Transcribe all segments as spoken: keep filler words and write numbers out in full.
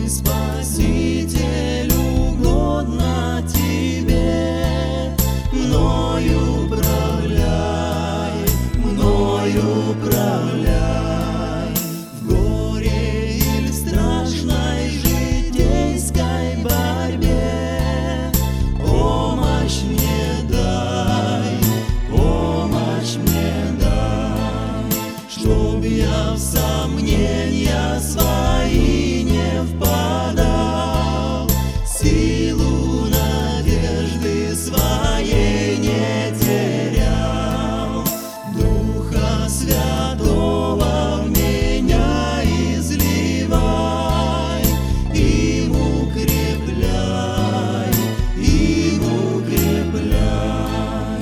Спаситель, угодно тебе, мною управляй, мною управляй. В горе или страшной житейской борьбе помощь мне дай, помощь мне дай, чтоб я в сомнения свои не впадал, силу надежды своей не терял. Духа Святого в меня изливай, им укрепляй, им укрепляй.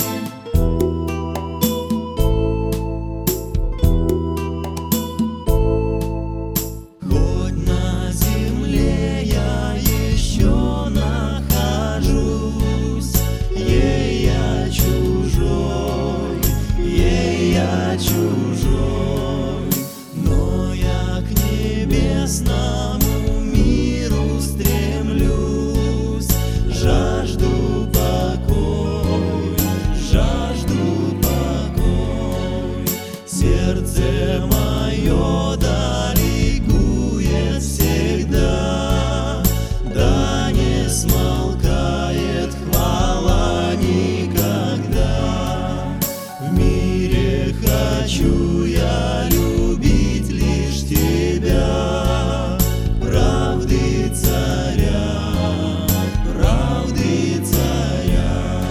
Хоть на земле я еще нахожусь, ей я чужой, ей я чужой, но я к небесному миру стремлюсь, жажду покой, жажду покой. Сердце мое далекует всегда, да не смолкает хвала никогда. В мире хочу я любить лишь тебя, правды царя, правды царя.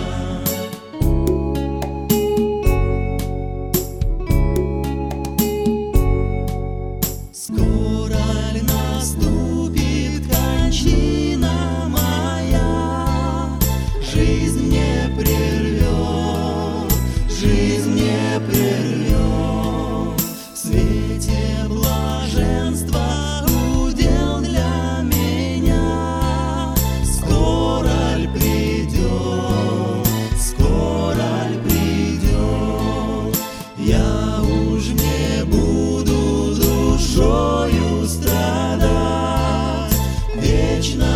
Скоро ли наступит кончина моя? Жизнь мне прервет, жизнь мне прервет. В свете блаженства удел для меня. Скоро ли придет, скоро ли придет? Я уж не буду душою страдать, вечно